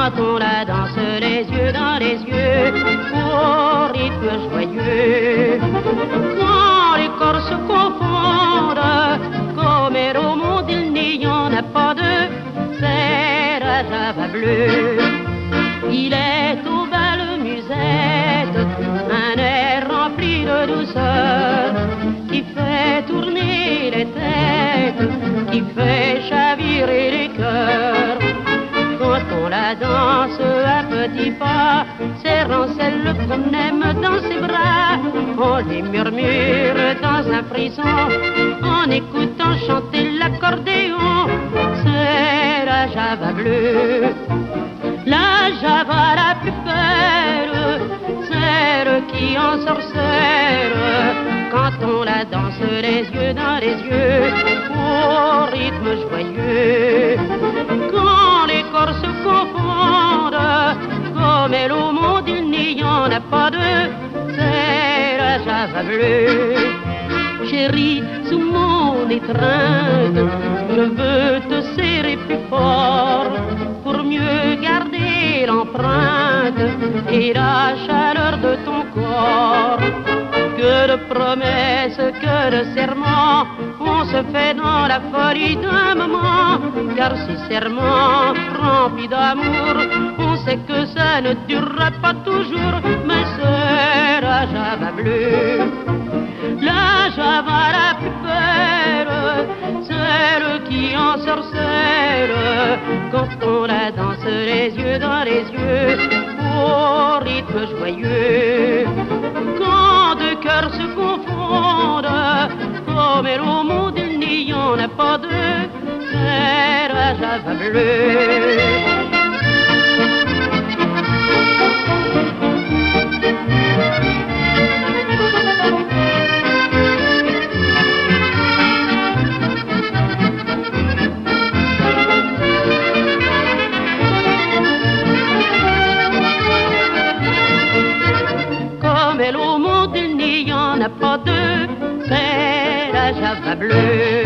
quand on la danse les yeux dans les yeux, au rythme joyeux. Quand les corps se confondent, comme au monde il n'y en a pas deux, c'est la Java bleue. Il est aux belles musettes, un air rempli de douceur, qui fait tourner les têtes, qui fait chavirer les cœurs. Quand on la danse à petits pas, serrant celle qu'on aime dans ses bras, on les murmure dans un frisson, en écoutant chanter l'accordéon. C'est la Java bleue, la Java la plus belle, celle qui ensorcelle, quand on la danse les yeux dans les yeux, au rythme joyeux. Quand les corps se confondent, comme elle au monde il n'y en a pas deux, c'est la Java bleue. Chérie, sous mon étreinte, je veux te serrer plus fort, pour mieux garder l'empreinte et la chaleur de ton corps. Que de promesses, que de serments, on se fait dans la folie d'un moment. Car ces serments remplis d'amour, on sait que ça ne durera pas toujours. Mais c'est la Java bleue, la Java la plus belle, celle qui ensorcelle, quand on la danse les yeux dans les yeux, au rythme joyeux. Quand deux cœurs se confondent, comme elle au monde il n'y en a pas deux, c'est la Java bleue. Comme elle au monde il n'y en a pas deux, c'est la Java bleue.